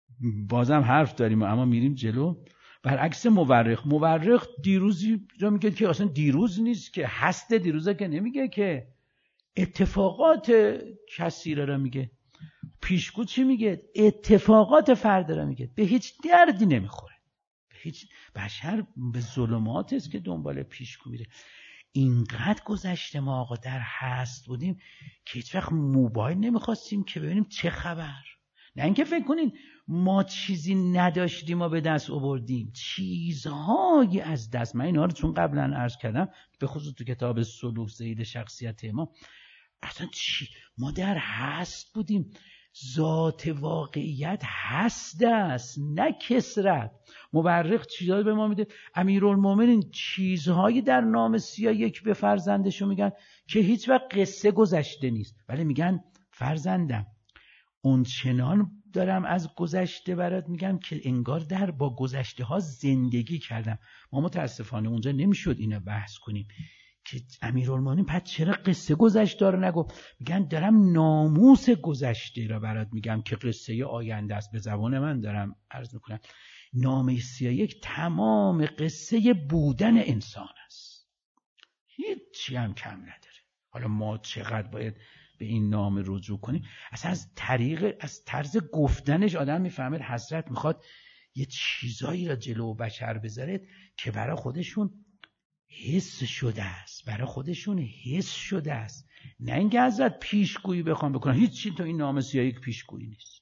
بازم حرف داریم اما میریم جلو. برعکس مورخ دیروزی را میگه که اصلا دیروز نیست، که هست دیروزه که نمیگه، که اتفاقات کثیره را میگه. پیشگو چی میگه؟ اتفاقات فردا را میگه. به هیچ دردی نمیخوره. به هیچ بشر به ظلمات است که دنبال پیشگو میره. اینقدر گذشته ما آقا در هست بودیم که هیچ وقت موبایل نمیخواستیم که ببینیم چه خبر. نه اینکه فکر کنین ما چیزی نداشتیم و به دست آوردیم، چیزهایی از دست. من اینا رو چون قبلا عرض کردم به خصوص تو کتاب سلوک زید شخصیت ما، اصلا ما در هست بودیم. ذات واقعیت هست است، نه کثرت. مورخ چیزایی به ما میده. امیرالمومنین چیزهایی در نام 31 به فرزندشو میگن که هیچ وقت قصه گذشته نیست، ولی میگن فرزندم اون چنان دارم از گذشته برات میگم که انگار با گذشته ها زندگی کردم. ما متاسفانه اونجا نمیشد اینو بحث کنیم که امیرالمومنین پس چرا قصه گذشته رو نگفت. میگن دارم ناموس گذشته رو برات میگم که قصه آینده است. به زبان من دارم عرض میکنم. نامه 31 تمام قصه بودن انسان است، هیچی هم کم نداره. حالا ما چقدر باید به این نامه رجوع کنیم؟ اصلا از طرز گفتنش آدم میفهمه حضرت میخواد یه چیزایی را جلو بشر بذاره که برای خودشون حس شده است، برای خودشون حس شده است. نه اینکه حضرت پیشگویی بخوام بکنن. هیچ چی تو این نامه 31 پیشگویی نیست.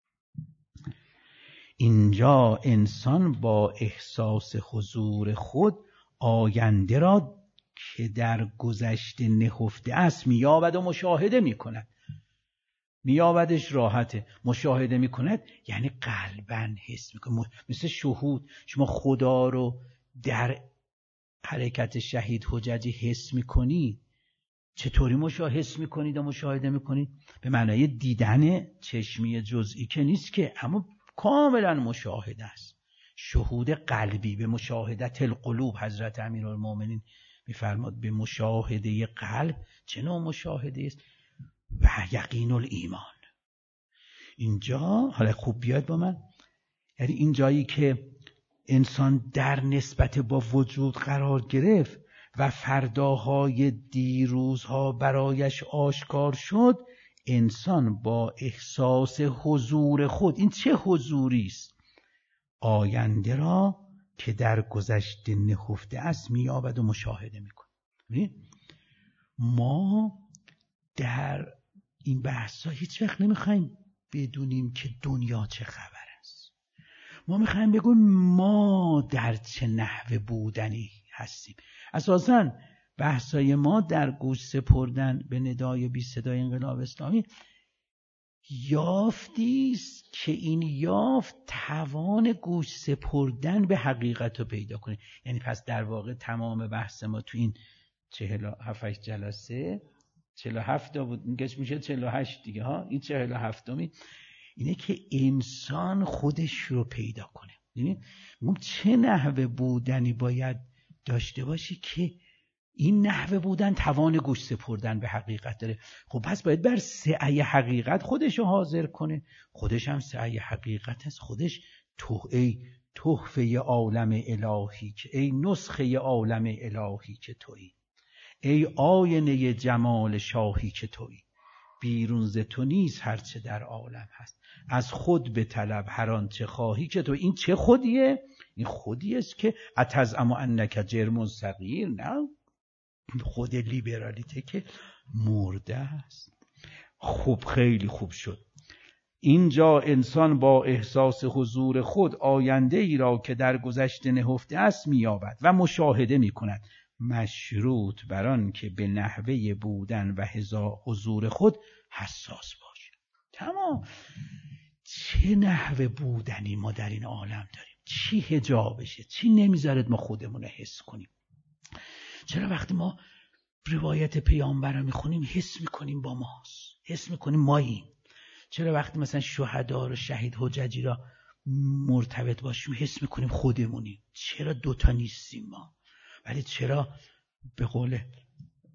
اینجا انسان با احساس حضور خود آینده را که در گذشته نهفته است میابد و مشاهده میکند. میابدش راحته، مشاهده میکند یعنی قلباً حس میکنه. مثل شهود، شما خدا رو در حرکت شهید حججی حس میکنید. چطوری حس میکنید و مشاهده میکنید؟ به معنای دیدن چشمی جزئی که نیست که، اما کاملا مشاهده است. شهود قلبی، به مشاهدت القلوب. حضرت امیرالمومنین میفرماد به مشاهده قلب. چه نوع مشاهده است؟ و یقین الایمان. اینجا حالا خوب بیاد با من، یعنی این جایی که انسان در نسبت با وجود قرار گرفت و فرداهای دیروزها برایش آشکار شد، انسان با احساس حضور خود، این چه حضوری است؟ آینده را که در گذشته نهفته است میابد و مشاهده میکنه. ما در این بحثا هیچ وقت نمیخوایم بدونیم که دنیا چه خبر است. ما میخوایم بگیم ما در چه نحوه بودنی هستیم. اساساً بحثای ما در گوش سپردن به ندای بی صدای انقلاب اسلامی یافتی است که این یافت توان گوش سپردن به حقیقت رو پیدا کنه. یعنی پس در واقع تمام بحث ما تو این 47 جلسه 47 بود، میشه 48 دیگه ها، این 47می اینه که انسان خودش رو پیدا کنه. یعنی چه نحوه بودنی باید داشته باشی که این نحوه بودن توان گوش سپردن به حقیقت داره. خب پس باید بر سعی حقیقت خودش رو حاضر کنه. خودش هم سعی حقیقت است. خودش ای تحفه عالم الهی که، ای نسخه عالم الهی که تویی، ای آینه جمال شاهی که تویی، بیرون ز تو نیست هرچه در عالم هست، از خود به طلب هر آنچه خواهی که تو. این چه خودیه؟ این خودی است که اتزعم انک جرم صغیر. نه، خود لیبرالیته که مرده است. خوب، خیلی خوب شد. اینجا انسان با احساس حضور خود آینده ای را که در گذشته نهفته است می‌یابد و مشاهده می‌کند، مشروط بر آن که به نحوه بودن و حضور خود حساس باشه. تمام. چه نحوه بودنی ما در این عالم داریم؟ چی حجابشه؟ چی نمیذارد ما خودمون رو حس کنیم؟ چرا وقتی ما روایت پیامبر رو میخونیم حس میکنیم با ماست، حس میکنیم ماییم؟ چرا وقتی مثلا شهدا رو، شهید حججی را مرتبط باشیم حس میکنیم خودمونیم؟ چرا دوتا نیستیم ما؟ ولی چرا به قول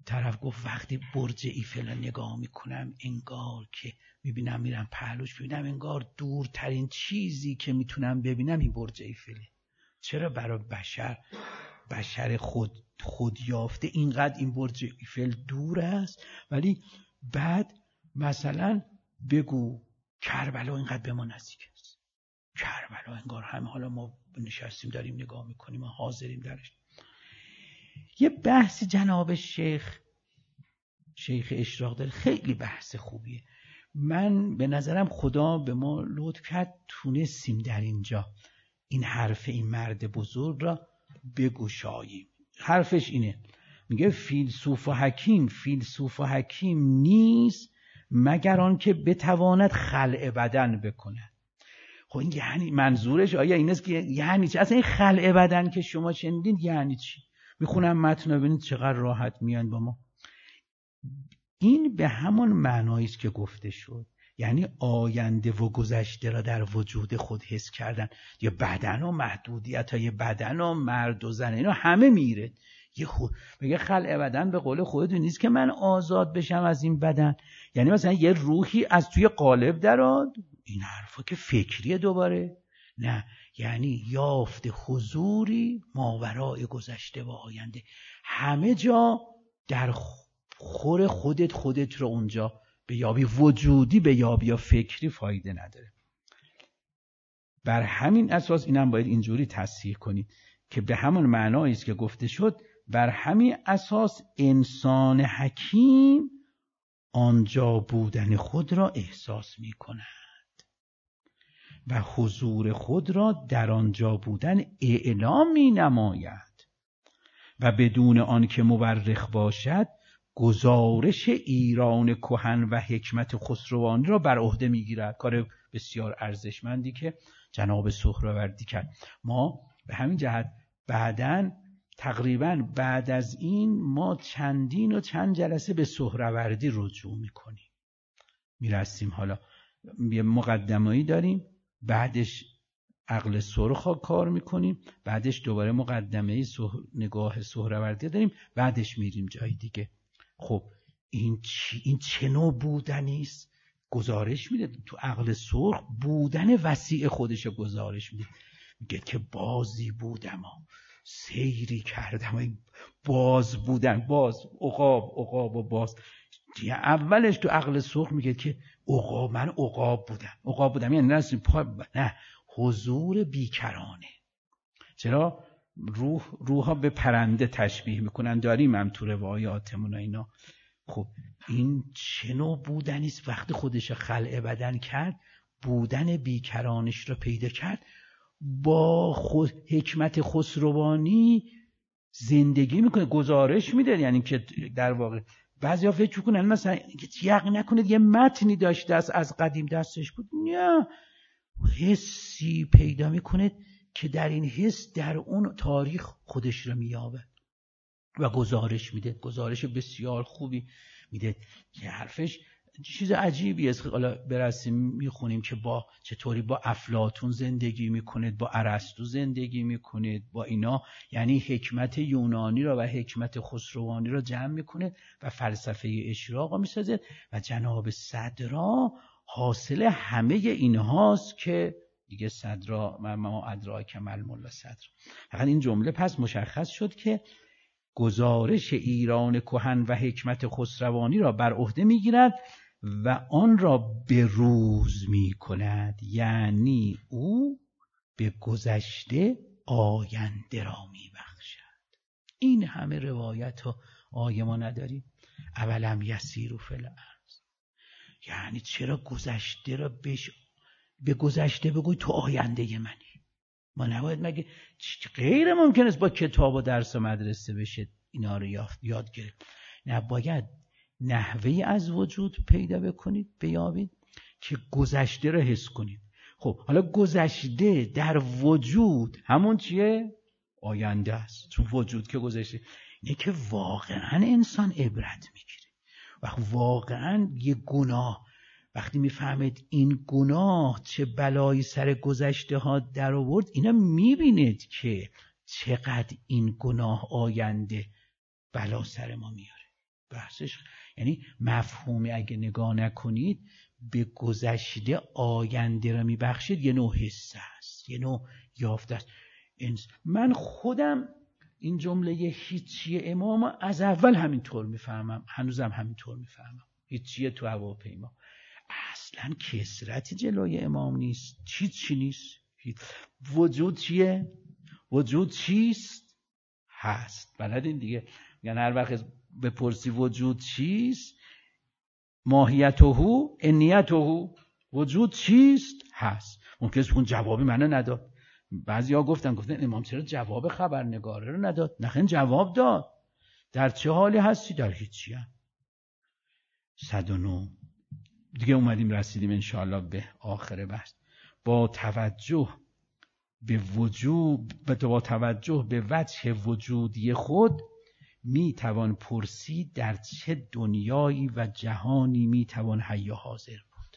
طرف گفت وقتی برج ایفل رو نگاه میکنم انگار که میبینم میرم پهلوش، میبینم انگار دورترین چیزی که میتونم ببینم این برج ایفله. چرا؟ برای بشر خود یافته اینقدر این برج ایفل دور است، ولی بعد مثلا بگو کربلا اینقدر به ما نزدیک است. کربلا انگار هم حالا ما نشستیم داریم نگاه میکنیم و حاضریم درش. یه بحث جناب شیخ اشراق داره، خیلی بحث خوبیه. من به نظرم خدا به ما لطف کرد تونستیم در اینجا این حرف این مرد بزرگ را بگشاییم. حرفش اینه، میگه فیلسوف و حکیم نیست مگر آن که بتواند خلع بدن بکند. خب این یعنی منظورش آیا این است که یعنی چی؟ اصلا این خلع بدن که شما شنیدین یعنی چی؟ میخونم متن ببینید چقدر راحت میان با ما. این به همون معنایی است که گفته شد، یعنی آینده و گذشته را در وجود خود حس کردن. یا بدن و محدودیت‌های بدن و مرد و زن اینا همه میره. میگه خلع بدن به قول خودتون نیست که من آزاد بشم از این بدن، یعنی مثلا یه روحی از توی قالب درآد. این حرفا که فکریه دوباره، نه، یعنی یافت حضوری ماورای گذشته و آینده، همه جا در خور خودت رو اونجا به یابی، وجودی به یابی یا فکری فایده نداره. بر همین اساس اینم باید اینجوری تصحیح کنید که به همون معنایی است که گفته شد. بر همین اساس انسان حکیم آنجا بودن خود را احساس می کند و حضور خود را در آنجا بودن اعلام می نماید و بدون آن که مورخ باشد گزارش ایران کهن و حکمت خسروانی را بر عهده میگیرد. کار بسیار ارزشمندی که جناب سهروردی کرد. ما به همین جهت تقریبا بعد از این ما چندین و چند جلسه به سهروردی رجوع میکنیم، میرسیم. حالا یه مقدمه‌ای داریم، بعدش عقل سرخ کار میکنیم، بعدش دوباره مقدمه نگاه سهروردی داریم، بعدش میریم جای دیگه. خب این چه نوع بودنی است؟ گزارش میده تو عقل سرخ بودن وسیع خودش گزارش میده. میگه که بازی بودم، سیری کردم، باز بودن، باز عقاب و باز. اولش تو عقل سرخ میگه که من عقاب بودم یعنی نه، حضور بیکرانه. چرا روحا به پرنده تشبیه میکنن، داریم هم تو روایاتمون اینا. خب این چه نوع بودنی است؟ وقتی خودش خلع بدن کرد، بودن بیکرانش رو پیدا کرد، با حکمت خسروانی زندگی میکنه، گزارش میده. یعنی که در واقع بعضیا فکر میکنن مثلا یقین نکنید یه متنی داشته از قدیم دستش بود، نه، حسی پیدا میکنه که در این حس در اون تاریخ خودش رو مییابه و گزارش میده، گزارش بسیار خوبی میده. که حرفش چیز عجیبی است. حالا برسیم میخونیم که چطوری با افلاطون زندگی میکنید، با ارسطو زندگی میکنید، با اینا، یعنی حکمت یونانی را و حکمت خسروانی را جمع میکنه و فلسفه اشراق را میسازه. و جناب صدرا حاصل همه اینهاست که دیگه صدرا ما ادراک مل ملا صدرا. فقط این جمله پس مشخص شد که گزارش ایران کهن و حکمت خسروانی را بر عهده میگیرد و آن را به روز میکند، یعنی او به گذشته آینده را میبخشد. این همه روایت و آیه ما نداریم؟ اولم یسیروا فی الارض، یعنی چرا گذشته را به گذشته بگوی تو آینده منی؟ ما نباید مگه غیر ممکن است با کتاب و درس و مدرسه بشه اینا رو یاد گرفت؟ نباید نحوهی از وجود پیدا بکنید، بیابید که گذشته رو حس کنید. خب حالا گذشته در وجود همون چیه؟ آینده است. چون وجود که گذشته، اینه که واقعا انسان عبرت میگیره و واقعا یه گناه وقتی میفهمید این گناه چه بلایی سر گذشته ها در آورد، اینا میبینید که چقدر این گناه آینده بلا سر ما میاره. بحثش یعنی مفهومی اگه نگاه نکنید به گذشته آینده را میبخشید، یه نوع حس است، یه نوع یافته است. من خودم این جمله هیچیه امام از اول همینطور میفهمم، هنوزم همینطور میفهمم. هیچیه تو هواپیما اصلا کسرتی جلوی امام نیست، چی نیست. وجود چیه؟ وجود چیست؟ هست. بلدین دیگه، یعنی هر وقت بپرسی وجود چیست، ماهیته انیته، وجود چیست؟ هست. ممکنه اون جوابی منو نداد. بعضیا گفتن امام چرا جواب خبرنگاره رو نداد؟ نخیر جواب داد. در چه حالی هستی؟ در هیچی هم. 109 دیگه اومدیم رسیدیم انشاءالله به آخر بحث. با توجه به وجه وجودی خود می توان پرسید در چه دنیایی و جهانی می توان حی و حاضر بود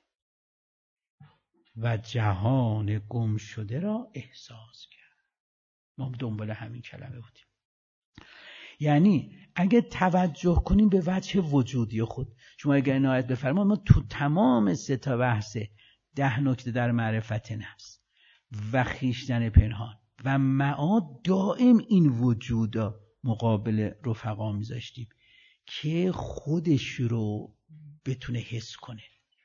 و جهان گم شده را احساس کرد. ما دنبال همین کلمه بودیم. یعنی اگه توجه کنیم به وجه وجودی خود، شما اگر عنایت بفرمایید، ما تو تمام 3 تا بحث 10 نکته در معرفت نفس و خویشتن پنهان و معاد دائم این وجودا مقابل رفقا میذاشتیم که خودش رو بتونه حس کنه.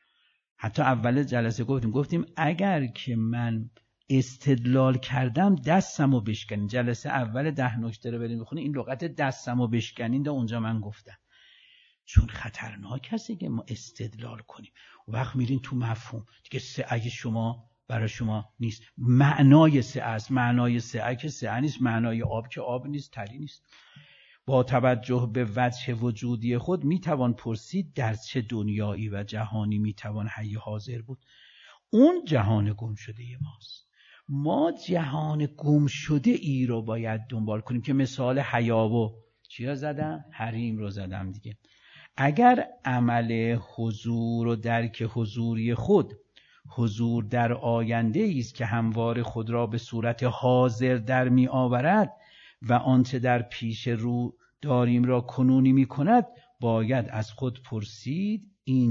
حتی اول جلسه گفتیم اگر که من استدلال کردم دستمو بشکنین. جلسه اول 10 نکته رو بریم بخونین، این لغت دستمو بشکنین دا اونجا من گفتم، چون خطرناک هست که ما استدلال کنیم. وقت میرین تو مفهوم دیگه. اگه شما برای شما نیست معنای سعه است، معنای سعه که سعه نیست، معنای آب که آب نیست، تری نیست. با توجه به وجه وجودی خود میتوان پرسید در چه دنیایی و جهانی میتوان حی حاضر بود. اون جهان گم شده ماست. ما جهان گم شده ای رو باید دنبال کنیم که مثال حیا و چی رو زدم؟ حریم رو زدم دیگه. اگر عمل حضور و درک حضوری خود حضور در آینده است که هموار خود را به صورت حاضر در می آورد و آنچه در پیش رو داریم را کنونی می کند، باید از خود پرسید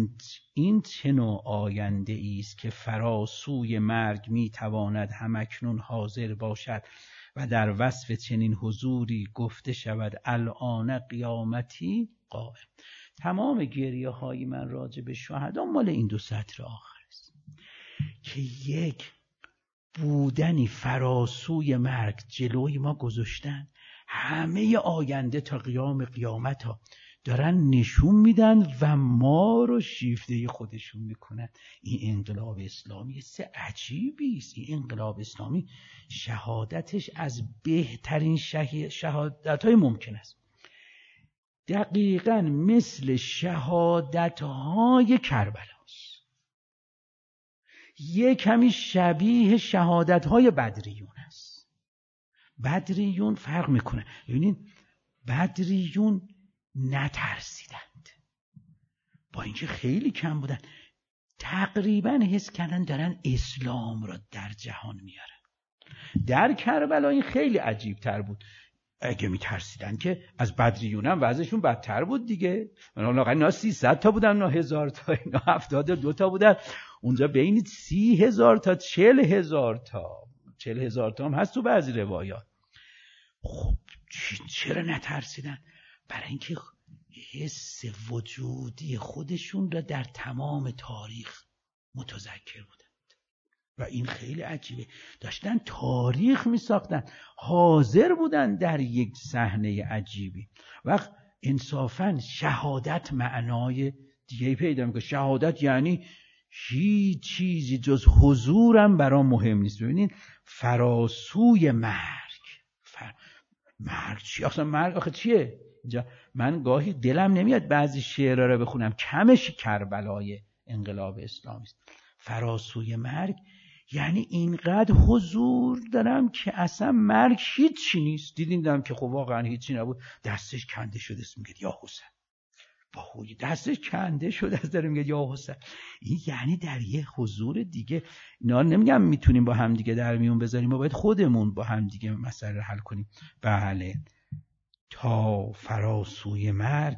این چه نوع آینده است که فراسوی مرگ می تواند همکنون حاضر باشد و در وصف چنین حضوری گفته شود الان قیامتی قائم. تمام گریه های من راجع به شهدا مال این 2 سطر آخر است که یک بودنی فراسوی مرگ جلوی ما گذاشتن. همه آینده تا قیام قیامت ها دارن نشون میدن و ما رو شیفته خودشون میکنن. این انقلاب اسلامی سه عجیبی است. این انقلاب اسلامی شهادتش از بهترین شهادت های ممکن است. دقیقاً مثل شهادت های کربلا است. یک کمی شبیه شهادت های بدریون است. بدریون فرق میکنه. ببینید بدریون نترسیدند، با اینکه خیلی کم بودن، تقریبا حس کردن دارن اسلام را در جهان میارن. در کربلا این خیلی عجیب تر بود. اگه میترسیدن که از بدریون هم وضعشون بدتر بود دیگه. اینا 300 تا بودن، اینا 1000 تا، اینا 72 تا بودن. اونجا بین 30,000 تا 40,000 تا 40,000 تا هم هست تو بعضی روایات. خب چرا نترسیدن؟ برای اینکه حس وجودی خودشون را در تمام تاریخ متذکر بودند و این خیلی عجیبه. داشتن تاریخ می ساختن، حاضر بودن در یک صحنه عجیبی. وقت انصافاً شهادت معنای دیگه پیدا میکنه. شهادت یعنی هیچ چیزی جز حضورم برام مهم نیست. ببینید فراسوی مرگ. مرگ چی؟ اصلا مرگ آخه چیه؟ اینجا من گاهی دلم نمیاد بعضی شعرها رو بخونم، کمش کربلای انقلاب اسلامی است. فراسوی مرگ یعنی اینقدر حضور دارم که اصلا مرگ هیچی نیست. دیدیدم که خب واقعا هیچی نبود، دستش کنده شده است، میگه یا حسین، با خوی دستش کنده شده است، داره میگه یا حسین. این یعنی در یه حضور دیگه. اینا نمیگم میتونیم با هم دیگه در میون بذاریم، ما باید خودمون با هم دیگه مسئله حل کنیم. بله، تا فراسوی مرگ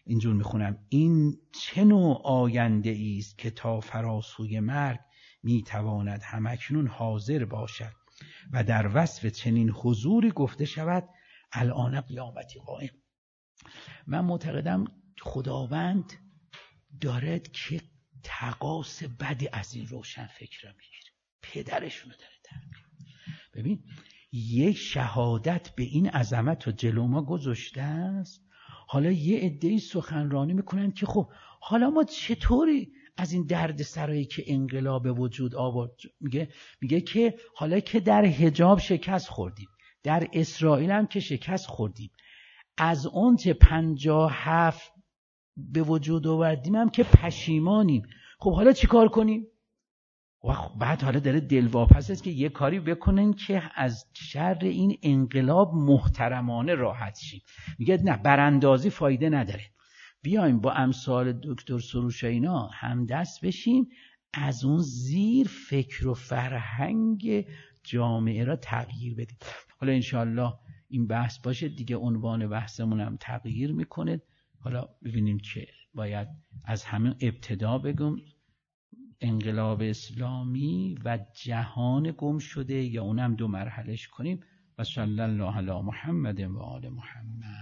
اینجور میخونم: این چه نوع آینده ایست که تا فراسوی مرگ میتواند همکنون حاضر باشد و در وصف چنین حضوری گفته شود الان قیامتی قائم. من معتقدم خداوند دارد که تقاص بدی از این روشن فکر میگیره، پدرشونو داره تربیت. ببین یک شهادت به این عظمت رو جلو ما گذاشته است، حالا یه عده‌ای سخنرانی میکنن که خب حالا ما چطوری از این درد سرایی که انقلاب وجود آورد، میگه که حالا که در حجاب شکست خوردیم، در اسرائیل هم که شکست خوردیم، از اون چه 57 به وجود آوردیم هم که پشیمانیم، خب حالا چی کار کنیم؟ و بعد حالا داره دلواپس است که یه کاری بکنن که از شر این انقلاب محترمانه راحت شیم. میگه نه، براندازی فایده نداره، بیایم با امثال دکتر سروش اینا هم دست بشیم، از اون زیر فکر و فرهنگ جامعه را تغییر بدیم. حالا انشاءالله این بحث باشه دیگه، عنوان بحثمون هم تغییر میکنه. حالا ببینیم که باید از همین ابتدا بگم انقلاب اسلامی و جهان گم شده یا اونم دو مرحلهش کنیم. و صلی الله علی محمد و آل محمد.